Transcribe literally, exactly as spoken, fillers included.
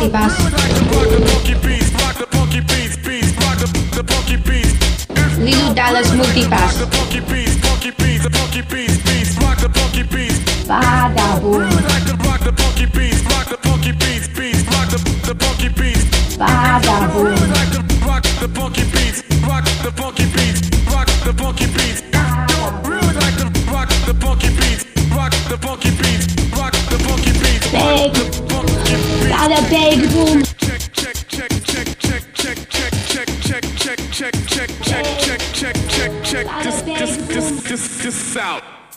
Multipass. Lilu Dallas Multipass. Badaboom. Badaboom. Big. Got a big boom. Check, check, check, check, check, check, check, check, check, check, check, check, check, this, this, this, this out.